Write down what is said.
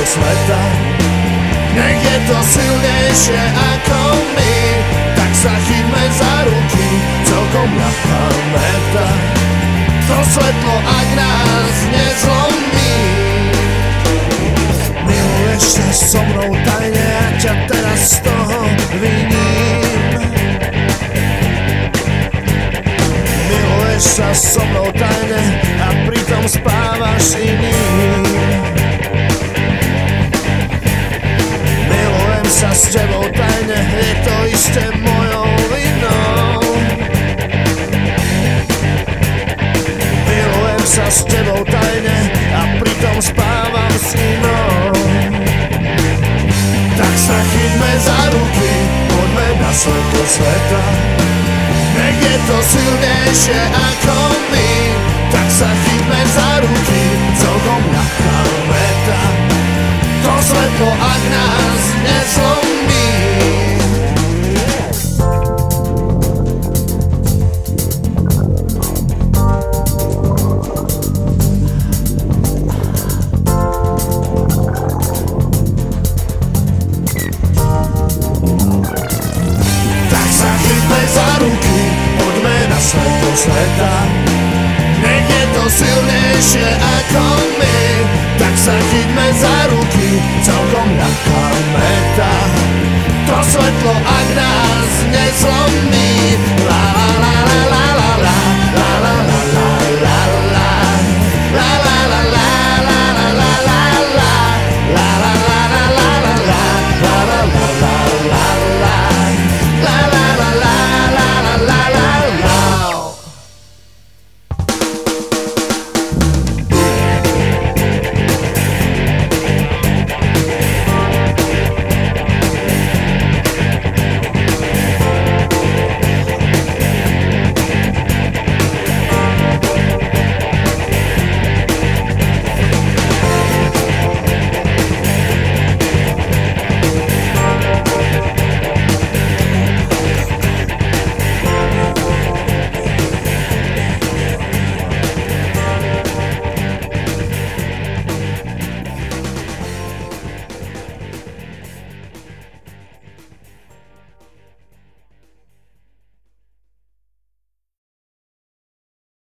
sveta. Nech je to silnejšie ako my, tak sa chytme za ruky, celkom ľahká meta. To svetlo, ak nás nezlomí. Miluješ sa so mnou tajne a ťa teraz z toho viním. Miluješ sa so mnou tajne a pritom spávaš iným. Milujem sa s tebou tajne, je to isté mojou vinou. Milujem sa s tebou tajne a pritom spávam s inou. Tak sa chytme za ruky, poďme na svetlo sveta. Nech je to silnejšie ako my, tak sa chytme za ruky, celkom ľahká meta. To svetlo, ak nás nezlomí. Tak sa chytme za ruky, poďme na svetlo sveta. Nech je to silnejšie ako my, tak sa chytme za ruky, celkom ľahká meta. To svetlo, ak nás nezlomí. La la la la la.